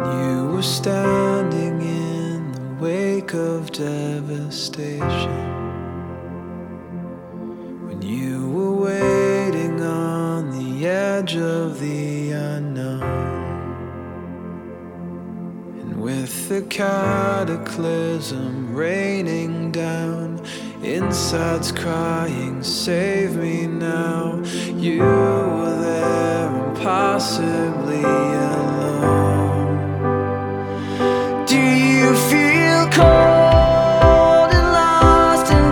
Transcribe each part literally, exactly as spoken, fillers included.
You were standing in the wake of devastation, when you were waiting on the edge of the unknown. And with the cataclysm raining down, inside's crying, save me now. You were there, impossibly alone. Do you feel cold and lost in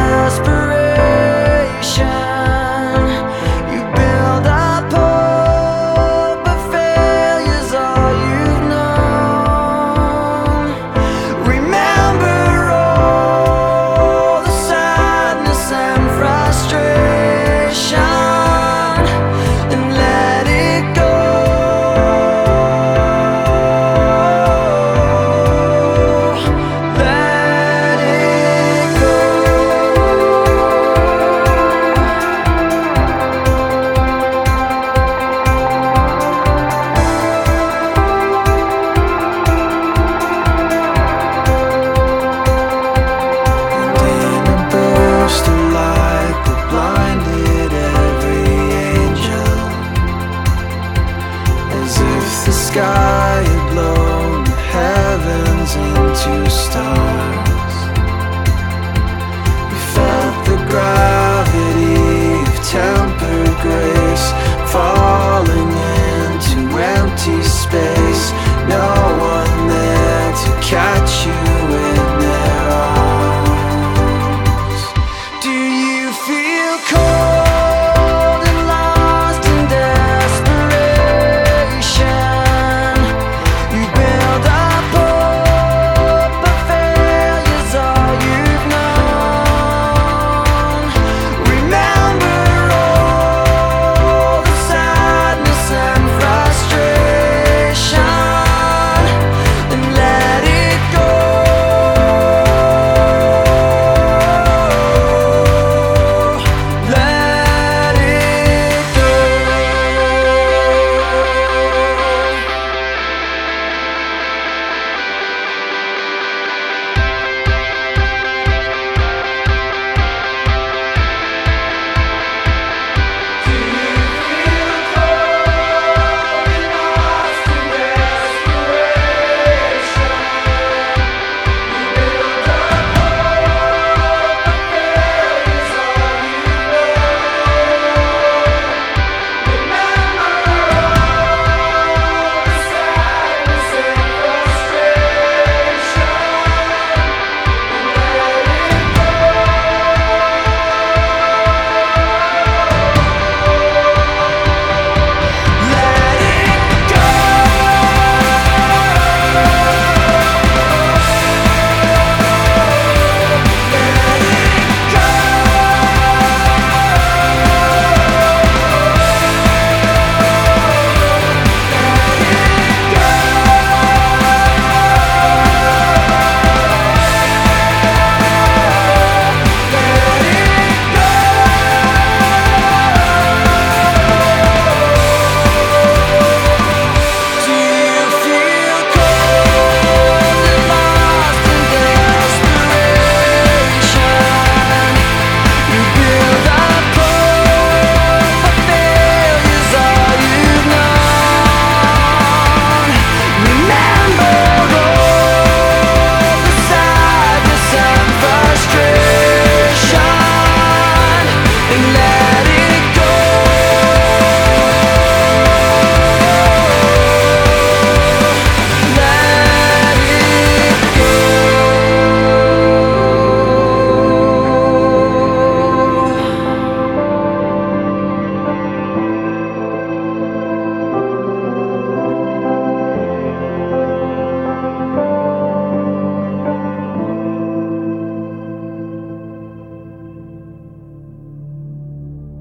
desperation? You build up hope, but failure's all you've known. Remember all the sadness and frustration, and let it go. Let it go. And in a burst of light that blinded every angel, as if the sky had blown the heavens into stars, we felt the gravity of tempered grace falling